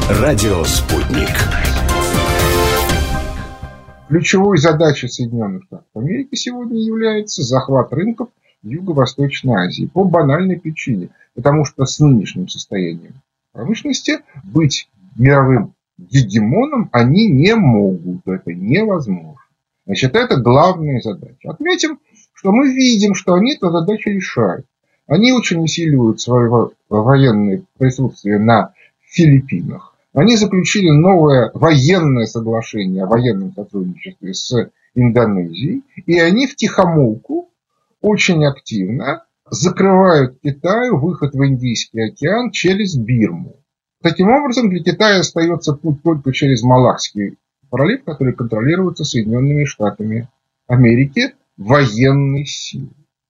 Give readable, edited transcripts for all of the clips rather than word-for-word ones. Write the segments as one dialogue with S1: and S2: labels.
S1: Радио «Спутник».
S2: Ключевой задачей Соединенных Штатов Америки сегодня является захват рынков в Юго-Восточной Азии по банальной причине. Потому что с нынешним состоянием промышленности быть мировым гегемоном они не могут. Это невозможно. Значит, это главная задача. Отметим, что мы видим, что они эту задачу решают. Они очень усиливают свое военное присутствие на Филиппинах. Они заключили новое военное соглашение о военном сотрудничестве с Индонезией. И они втихомолку очень активно закрывают Китаю выход в Индийский океан через Бирму. Таким образом, для Китая остается путь только через Малакский пролив, который контролируется Соединенными Штатами Америки военной силой.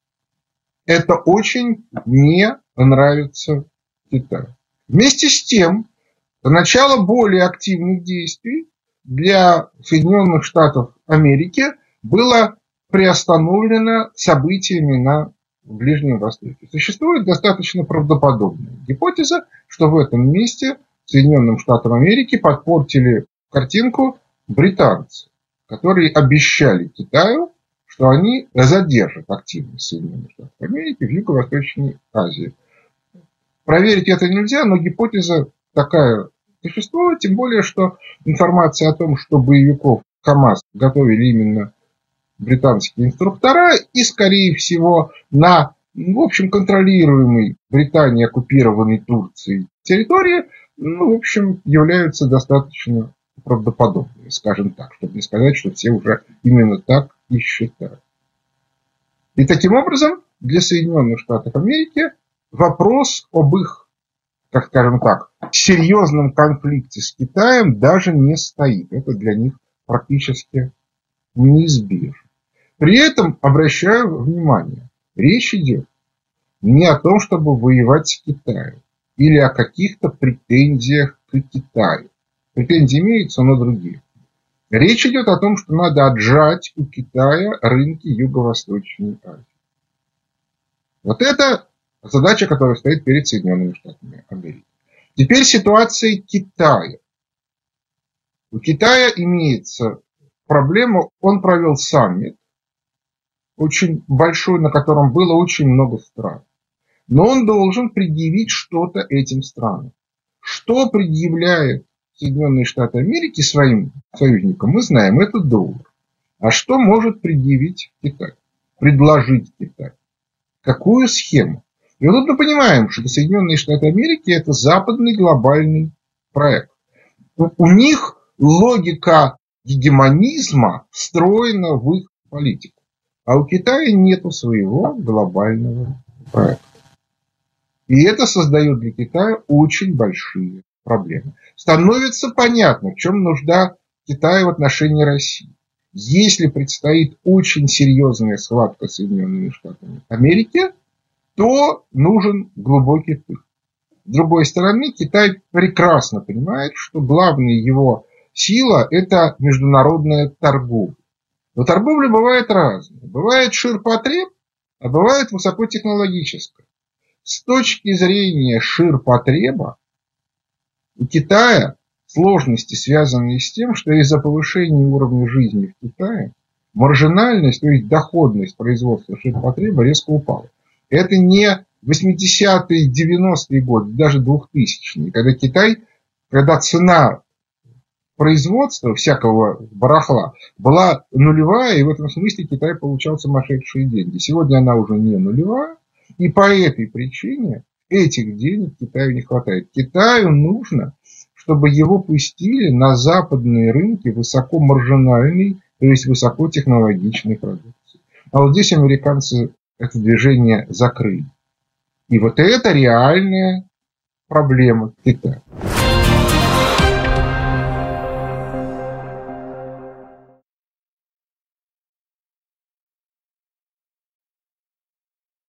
S2: Это очень не нравится Китаю. Вместе с тем, до начала более активных действий для Соединенных Штатов Америки было приостановлено событиями на Ближнем Востоке. Существует достаточно правдоподобная гипотеза, что в этом месте Соединенным Штатам Америки подпортили картинку британцы, которые обещали Китаю, что они задержат активность Соединенных Штатов Америки в Юго-Восточной Азии. Проверить это нельзя, но гипотеза такая существует, тем более, что информация о том, что боевиков ХАМАС готовили именно британские инструктора и, скорее всего, на, в общем, контролируемой Британией, оккупированной Турцией территории, в общем, являются достаточно правдоподобными, скажем так, чтобы не сказать, что все уже именно так и считают. И таким образом, для Соединенных Штатов Америки вопрос об их, так скажем так, серьезном конфликте с Китаем даже не стоит. Это для них практически неизбежно. При этом, обращаю внимание, речь идет не о том, чтобы воевать с Китаем или о каких-то претензиях к Китаю. Претензии имеются, но другие. Речь идет о том, что надо отжать у Китая рынки Юго-Восточной Азии. Вот это задача, которая стоит перед Соединенными Штатами Америки. Теперь ситуация Китая. У Китая имеется проблема, он провел саммит, очень большой, на котором было очень много стран. Но он должен предъявить что-то этим странам. Что предъявляет Соединенные Штаты Америки своим союзникам, мы знаем, это доллар. А что может предъявить Китай? Предложить Китай? Какую схему? И вот тут мы понимаем, что Соединенные Штаты Америки – это западный глобальный проект. У них логика гегемонизма встроена в их политику. А у Китая нету своего глобального проекта. И это создает для Китая очень большие проблемы. Становится понятно, в чем нужда Китая в отношении России. Если предстоит очень серьезная схватка с Соединенными Штатами Америки, то нужен глубокий тыл. С другой стороны, Китай прекрасно понимает, что главная его сила – это международная торговля. Но торговля бывает разная. Бывает ширпотреб, а бывает высокотехнологическая. С точки зрения ширпотреба у Китая сложности, связанные с тем, что из-за повышения уровня жизни в Китае маржинальность, то есть доходность производства ширпотреба резко упала. Это не 80-е, 90-е годы, даже 2000-е, когда цена производства всякого барахла была нулевая, и в этом смысле Китай получал сумасшедшие деньги. Сегодня она уже не нулевая, и по этой причине этих денег Китаю не хватает. Китаю нужно, чтобы его пустили на западные рынки высокомаржинальной, то есть высокотехнологичной продукции. А вот здесь американцы это движение закрыли. И вот это реальная проблема Китая.